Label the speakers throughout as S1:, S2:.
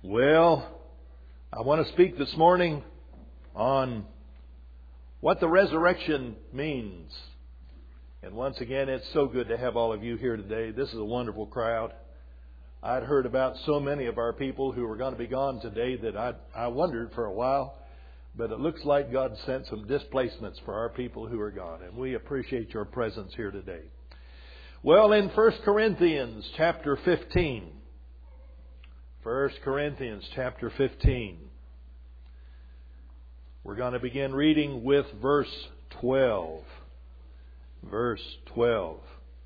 S1: Well, I want to speak this morning on what the resurrection means. And once again, it's so good to have all of you here today. This is a wonderful crowd. I'd heard about so many of our people who were going to be gone today that I wondered for a while. But it looks like God sent some displacements for our people who are gone. And we appreciate your presence here today. Well, in 1 Corinthians chapter 15... 1 Corinthians chapter 15. We're going to begin reading with verse 12. Verse 12.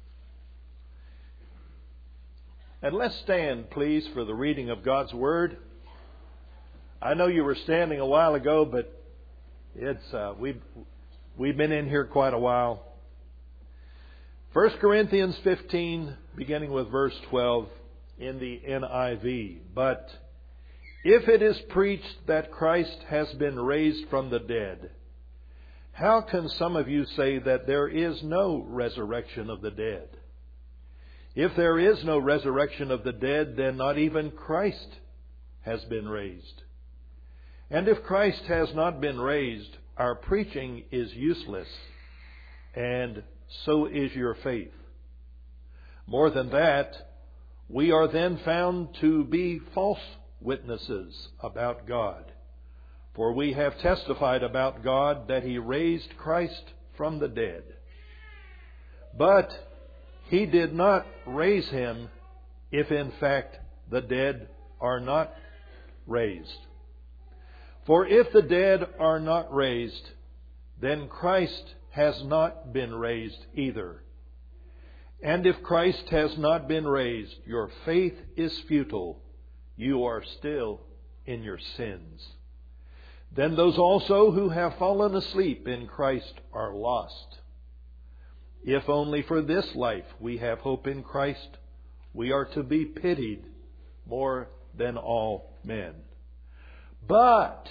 S1: And let's stand, please, for the reading of God's Word. I know you were standing a while ago, but we've been in here quite a while. 1 Corinthians 15, beginning with verse 12. In the NIV. But if it is preached that Christ has been raised from the dead, how can some of you say that there is no resurrection of the dead? If there is no resurrection of the dead, then not even Christ has been raised. And if Christ has not been raised, our preaching is useless, and so is your faith. More than that, we are then found to be false witnesses about God. For we have testified about God that He raised Christ from the dead. But He did not raise Him if in fact the dead are not raised. For if the dead are not raised, then Christ has not been raised either. And if Christ has not been raised, your faith is futile. You are still in your sins. Then those also who have fallen asleep in Christ are lost. If only for this life we have hope in Christ, we are to be pitied more than all men. But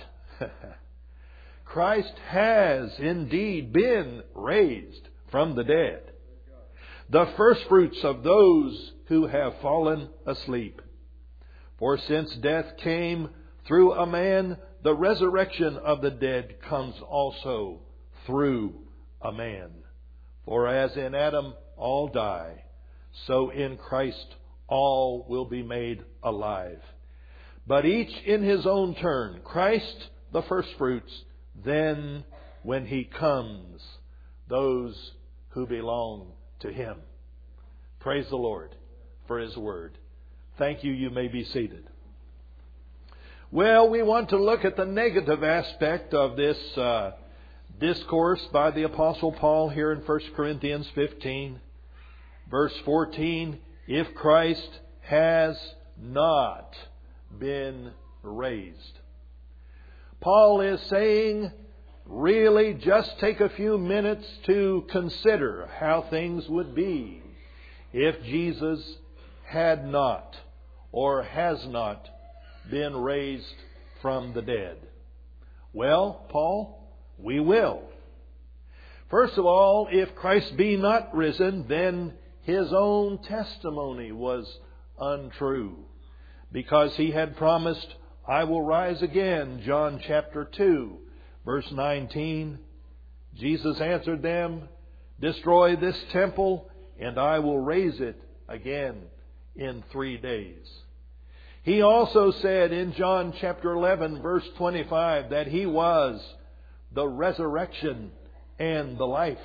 S1: Christ has indeed been raised from the dead, the firstfruits of those who have fallen asleep. For since death came through a man, the resurrection of the dead comes also through a man. For as in Adam all die, so in Christ all will be made alive. But each in his own turn, Christ the firstfruits, then when He comes, those who belong to Him. Praise the Lord for His Word. Thank you. You may be seated. Well, we want to look at the negative aspect of this discourse by the Apostle Paul here in 1 Corinthians 15. Verse 14, if Christ has not been raised. Paul is saying, really, just take a few minutes to consider how things would be if Jesus had not or has not been raised from the dead. Well, Paul, we will. First of all, if Christ be not risen, then His own testimony was untrue, because He had promised, I will rise again, John chapter 2. Verse 19, Jesus answered them, destroy this temple, and I will raise it again in 3 days. He also said in John chapter 11, verse 25, that He was the resurrection and the life.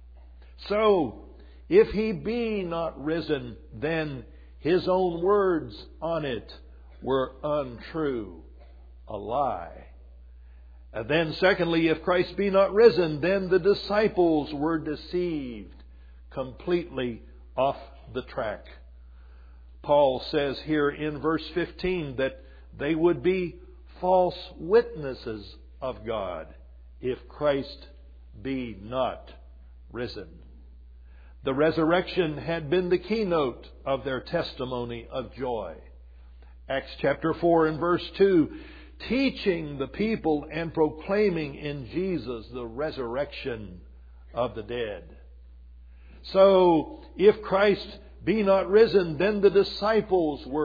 S1: So, if He be not risen, then His own words on it were untrue, a lie. And then secondly, if Christ be not risen, then the disciples were deceived, completely off the track. Paul says here in verse 15 that they would be false witnesses of God if Christ be not risen. The resurrection had been the keynote of their testimony of joy. Acts chapter 4 and verse 2, teaching the people and proclaiming in Jesus the resurrection of the dead. So, if Christ be not risen, then the disciples were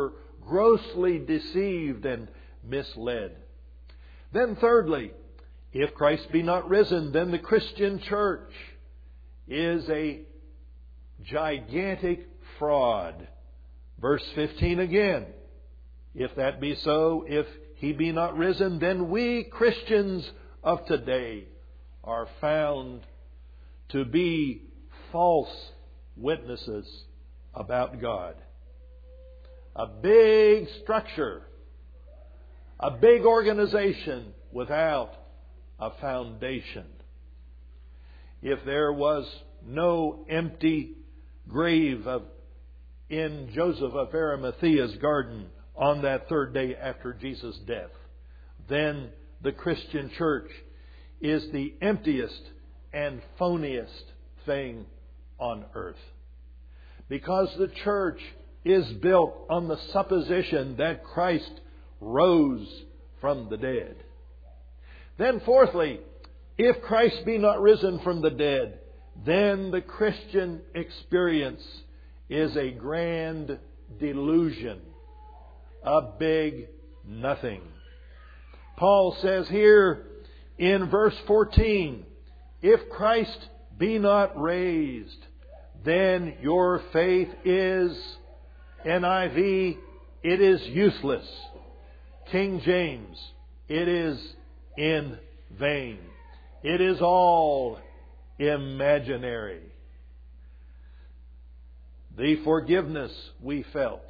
S1: grossly deceived and misled. Then thirdly, if Christ be not risen, then the Christian church is a gigantic fraud. Verse 15 again. If that be so, if He be not risen, then we Christians of today are found to be false witnesses about God. A big structure, a big organization without a foundation. If there was no empty grave in Joseph of Arimathea's garden on that third day after Jesus' death, then the Christian church is the emptiest and phoniest thing on earth. Because the church is built on the supposition that Christ rose from the dead. Then fourthly, if Christ be not risen from the dead, then the Christian experience is a grand delusion, a big nothing. Paul says here in verse 14, if Christ be not raised, then your faith is, NIV, it is useless. King James, it is in vain. It is all imaginary. The forgiveness we felt,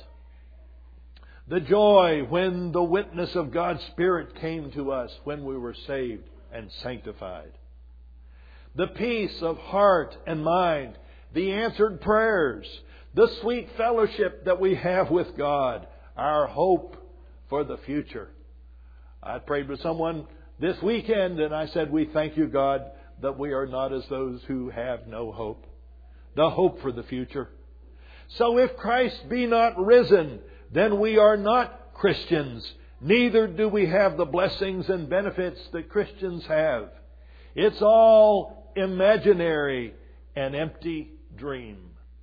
S1: the joy when the witness of God's Spirit came to us when we were saved and sanctified, the peace of heart and mind, the answered prayers, the sweet fellowship that we have with God, our hope for the future. I prayed with someone this weekend and I said, we thank you, God, that we are not as those who have no hope. The hope for the future. So if Christ be not risen, then we are not Christians. Neither do we have the blessings and benefits that Christians have. It's all imaginary, an empty dream.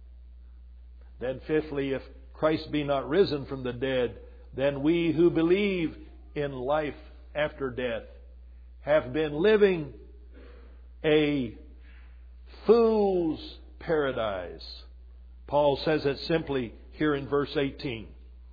S1: Then fifthly, if Christ be not risen from the dead, then we who believe in life after death have been living a fool's paradise. Paul says it simply here in verse 18.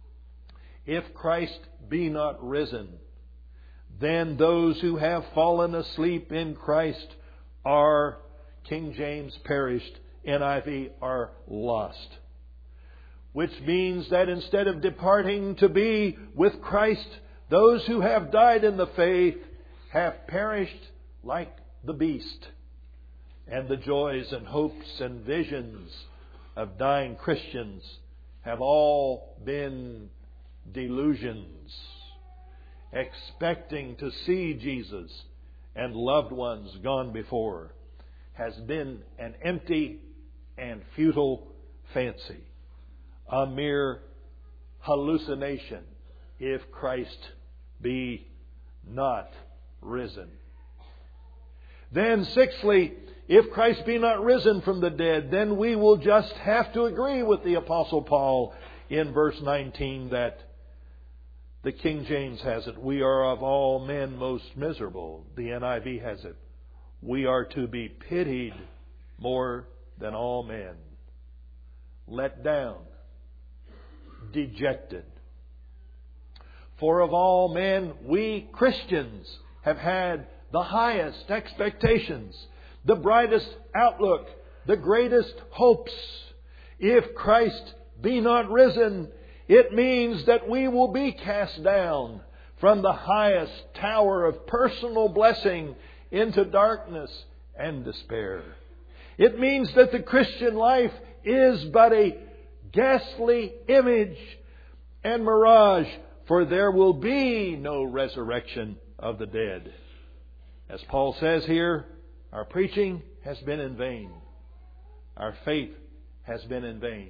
S1: If Christ be not risen, then those who have fallen asleep in Christ are, King James, perished, NIV, are lost. Which means that instead of departing to be with Christ, those who have died in the faith have perished like the beast. And the joys and hopes and visions of dying Christians have all been delusions. Expecting to see Jesus and loved ones gone before has been an empty and futile fancy. A mere hallucination if Christ be not risen. Then sixthly, if Christ be not risen from the dead, then we will just have to agree with the Apostle Paul in verse 19 that the King James has it, we are of all men most miserable. The NIV has it, we are to be pitied more than all men. Let down, dejected. For of all men, we Christians have had the highest expectations, the brightest outlook, the greatest hopes. If Christ be not risen, it means that we will be cast down from the highest tower of personal blessing into darkness and despair. It means that the Christian life is but a ghastly image and mirage, for there will be no resurrection of the dead. As Paul says here, our preaching has been in vain. Our faith has been in vain.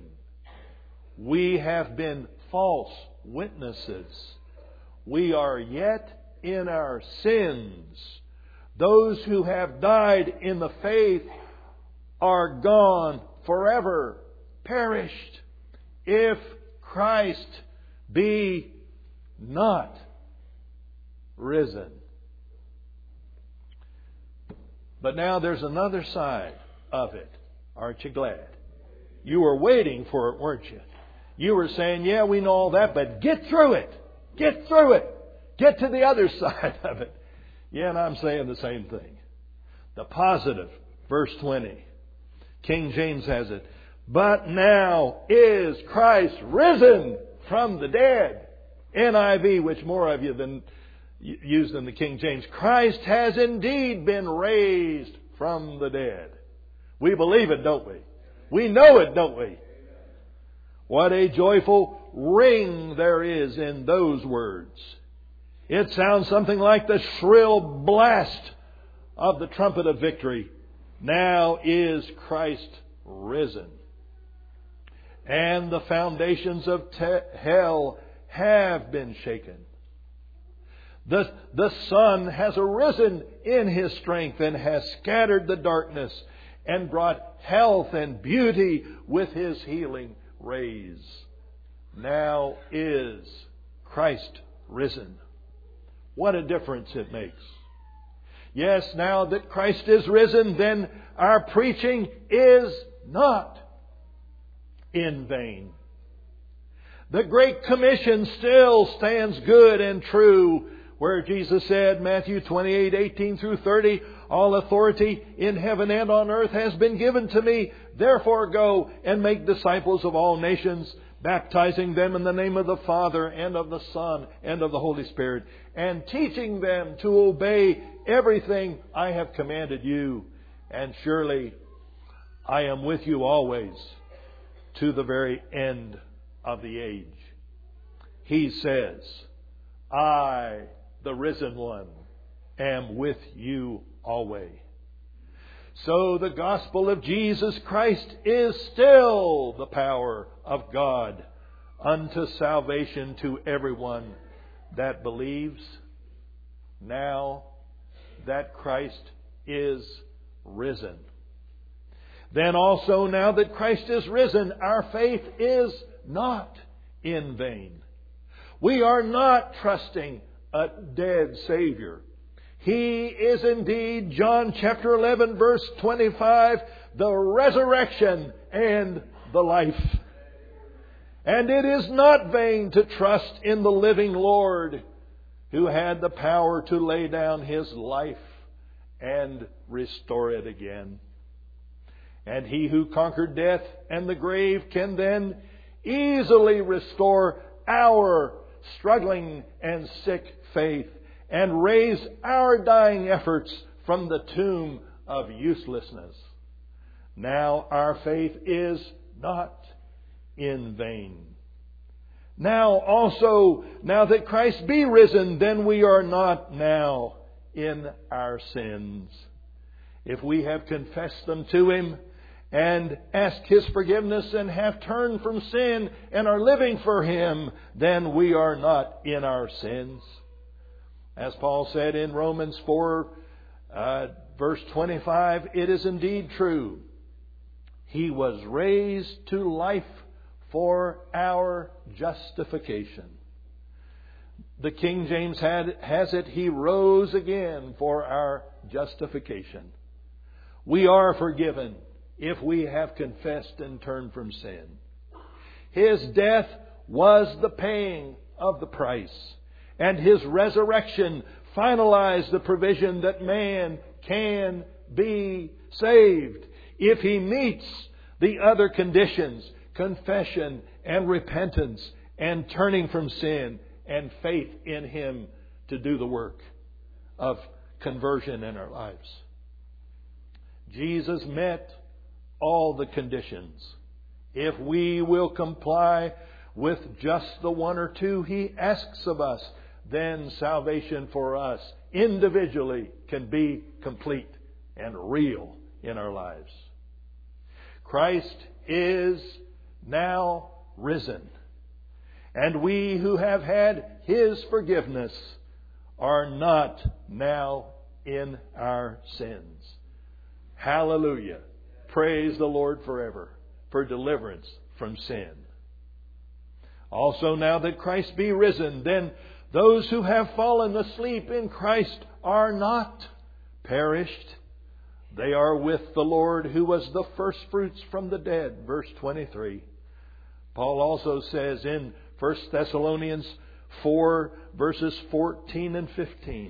S1: We have been false witnesses. We are yet in our sins. Those who have died in the faith are gone forever, perished. If Christ be not risen. But now there's another side of it. Aren't you glad? You were waiting for it, weren't you? You were saying, yeah, we know all that, but get through it. Get through it. Get to the other side of it. Yeah, and I'm saying the same thing. The positive, verse 20. King James has it. But now is Christ risen from the dead. NIV, which more of you than used in the King James. Christ has indeed been raised from the dead. We believe it, don't we? We know it, don't we? What a joyful ring there is in those words. It sounds something like the shrill blast of the trumpet of victory. Now is Christ risen. And the foundations of hell have been shaken. The sun has arisen in His strength and has scattered the darkness and brought health and beauty with His healing rays. Now is Christ risen. What a difference it makes. Yes, now that Christ is risen, then our preaching is not in vain. The Great Commission still stands good and true, where Jesus said, Matthew 28:18 through 30, all authority in heaven and on earth has been given to me. Therefore go and make disciples of all nations, baptizing them in the name of the Father and of the Son and of the Holy Spirit, and teaching them to obey everything I have commanded you. And surely I am with you always to the very end of the age. He says, I, the risen one, am with you always. So the gospel of Jesus Christ is still the power of God unto salvation to everyone that believes, now that Christ is risen. Then also, now that Christ is risen, our faith is not in vain. We are not trusting a dead Savior. He is indeed, John chapter 11 verse 25, the resurrection and the life. And it is not vain to trust in the living Lord, who had the power to lay down His life and restore it again. And He who conquered death and the grave can then easily restore our struggling and sick faith and raise our dying efforts from the tomb of uselessness. Now our faith is not in vain. Now also, now that Christ be risen, then we are not now in our sins. If we have confessed them to Him and asked His forgiveness and have turned from sin and are living for Him, then we are not in our sins. As Paul said in Romans 4, verse 25, it is indeed true. He was raised to life for our justification. The King James has it, He rose again for our justification. We are forgiven if we have confessed and turned from sin. His death was the paying of the price, and His resurrection finalized the provision that man can be saved if he meets the other conditions: confession and repentance and turning from sin and faith in Him to do the work of conversion in our lives. Jesus met all the conditions. If we will comply with just the one or two He asks of us, then salvation for us individually can be complete and real in our lives. Christ is now risen, and we who have had His forgiveness are not now in our sins. Hallelujah. Praise the Lord forever for deliverance from sin. Also now that Christ be risen, then those who have fallen asleep in Christ are not perished. They are with the Lord who was the first fruits from the dead. Verse 23. Paul also says in 1 Thessalonians 4 verses 14 and 15.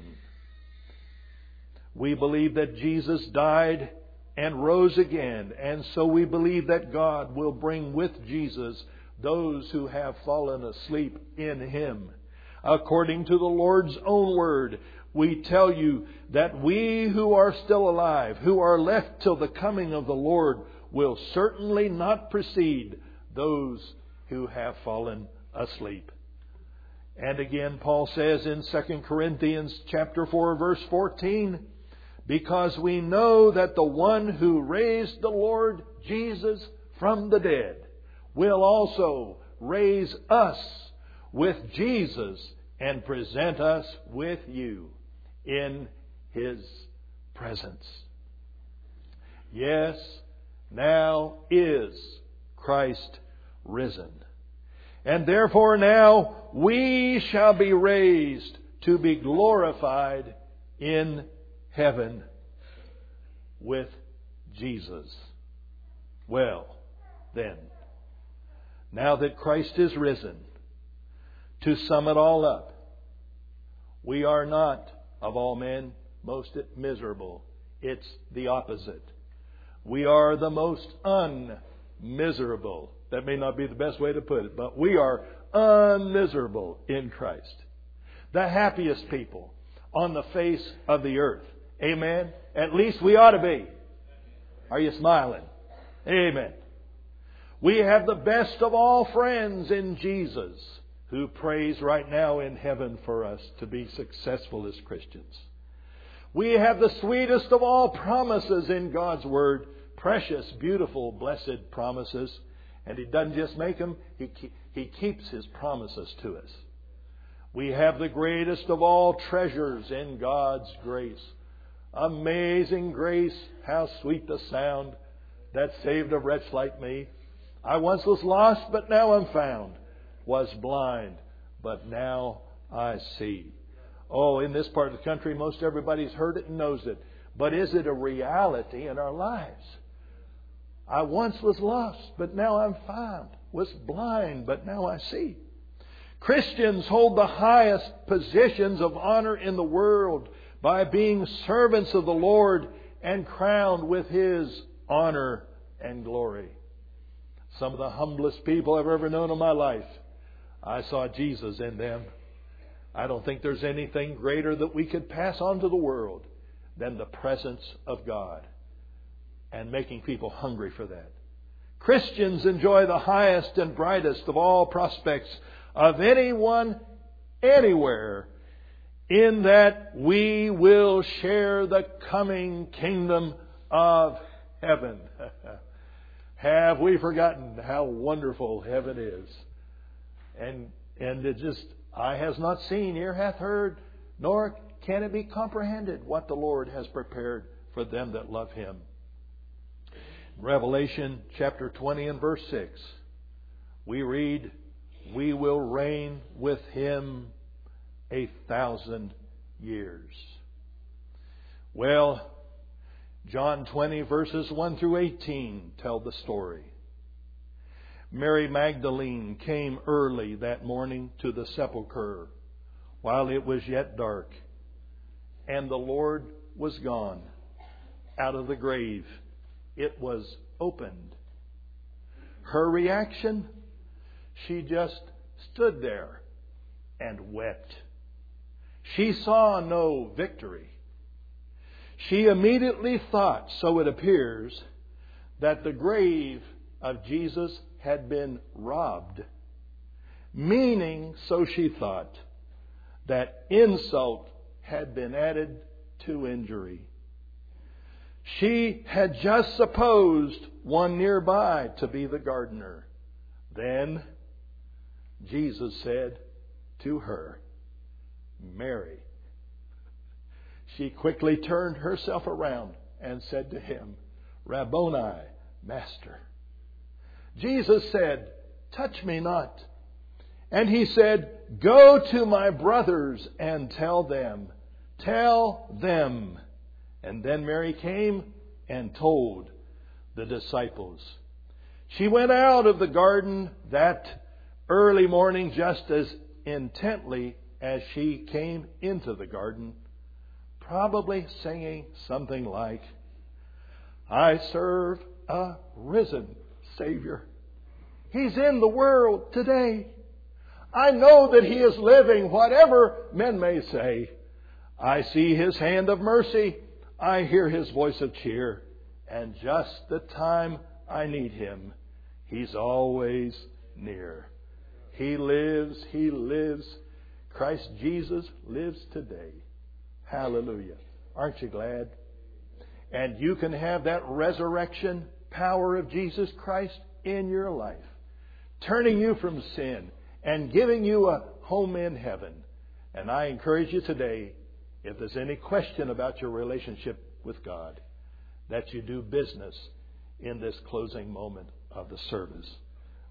S1: We believe that Jesus died and rose again, and so we believe that God will bring with Jesus those who have fallen asleep in Him. According to the Lord's own word, we tell you that we who are still alive, who are left till the coming of the Lord, will certainly not precede those who have fallen asleep. And again, Paul says in 2 Corinthians chapter 4, verse 14, because we know that the one who raised the Lord Jesus from the dead will also raise us with Jesus and present us with you in His presence. Yes, now is Christ risen. And therefore now we shall be raised to be glorified in heaven with Jesus. Well, then, now that Christ is risen, to sum it all up, we are not, of all men, most miserable. It's the opposite. We are the most unmiserable. That may not be the best way to put it, but we are unmiserable in Christ. The happiest people on the face of the earth. Amen? At least we ought to be. Are you smiling? Amen. We have the best of all friends in Jesus, who prays right now in heaven for us to be successful as Christians. We have the sweetest of all promises in God's Word. Precious, beautiful, blessed promises. And He doesn't just make them, He keeps His promises to us. We have the greatest of all treasures in God's grace. Amazing grace, how sweet the sound that saved a wretch like me. I once was lost, but now I'm found. Was blind, but now I see. Oh, in this part of the country, most everybody's heard it and knows it. But is it a reality in our lives? I once was lost, but now I'm found. Was blind, but now I see. Christians hold the highest positions of honor in the world by being servants of the Lord and crowned with His honor and glory. Some of the humblest people I've ever known in my life, I saw Jesus in them. I don't think there's anything greater that we could pass on to the world than the presence of God and making people hungry for that. Christians enjoy the highest and brightest of all prospects of anyone, anywhere, in that we will share the coming kingdom of heaven. Have we forgotten how wonderful heaven is? And it just, eye has not seen, ear hath heard, nor can it be comprehended what the Lord has prepared for them that love Him. Revelation chapter 20 and verse 6, we read, we will reign with Him 1,000 years. Well, John 20 verses 1 through 18 tell the story. Mary Magdalene came early that morning to the sepulchre while it was yet dark, and the Lord was gone out of the grave. It was opened. Her reaction? She just stood there and wept. She saw no victory. She immediately thought, so it appears, that the grave of Jesus had been robbed. Meaning, so she thought, that insult had been added to injury. She had just supposed one nearby to be the gardener. Then Jesus said to her, Mary. She quickly turned herself around and said to Him, Rabboni, Master. Jesus said, touch me not, And he said, "Go to my brothers and tell them. Tell them." And then Mary came and told the disciples. She went out of the garden that early morning just as intently as she came into the garden, probably singing something like, "I serve a risen Savior. He's in the world today. I know that He is living, whatever men may say. I see His hand of mercy. I hear His voice of cheer. And just the time I need Him, He's always near. He lives, He lives. Christ Jesus lives today." Hallelujah. Aren't you glad? And you can have that resurrection power of Jesus Christ in your life, turning you from sin and giving you a home in heaven. And I encourage you today, if there's any question about your relationship with God, that you do business in this closing moment of the service.